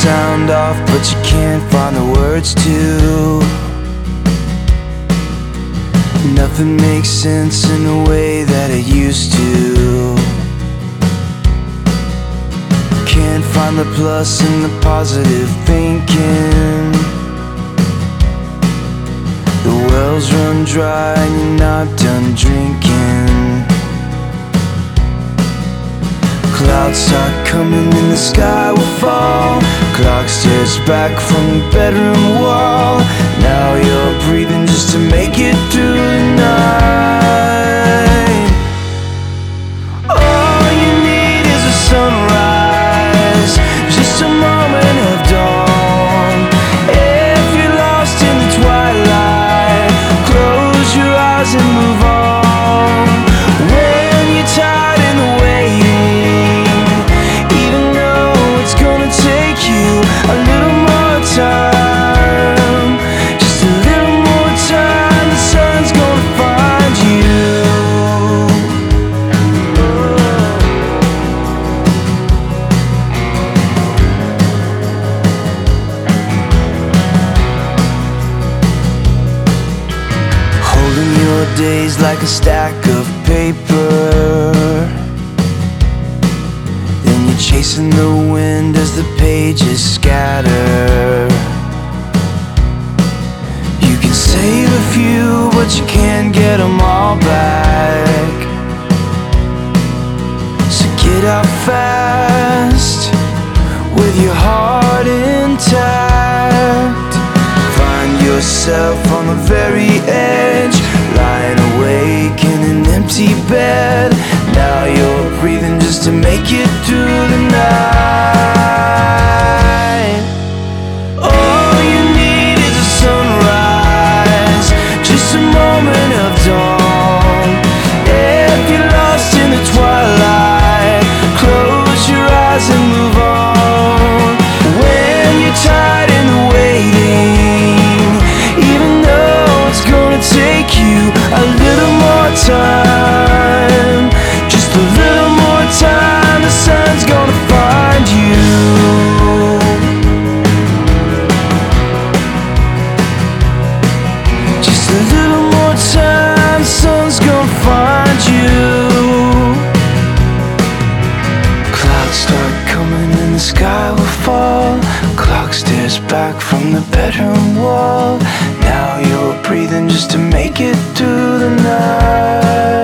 sound off, but you can't find the words to. Nothing makes sense in the way that it used to. Can't find the plus in the positive thinking. The wells run dry and you're not done drinking. Clouds start coming and the sky will fall. Clock stares back from the bedroom wall. Now you're breathing just to make it through the night. All you need is a sunrise, just a moment of dawn. If you're lost in the twilight, close your eyes and move on. When you're tired in the waiting, even though it's gonna take you a little more time, just a little more time, the sun's gonna find you. Holding your days like a stack of paper, then you're chasing the wind as the pages scatter. You can save a few, but you can't get them all back. So get out fast with your heart intact. Find yourself on the very edge, lying awake in an empty bed. Now you're breathing just to make it through the night. All you need is a sunrise, just a moment of dawn. If you're lost in the twilight, close your eyes and move on. When you're tired in the waiting, even though it's gonna take you a little more time, just a little more time, the sun's gonna find you. Just a little more time, the sun's gonna find you. Clouds start coming and the sky will fall. Clock stares back from the bedroom wall. Now you're breathing just to make it through the night.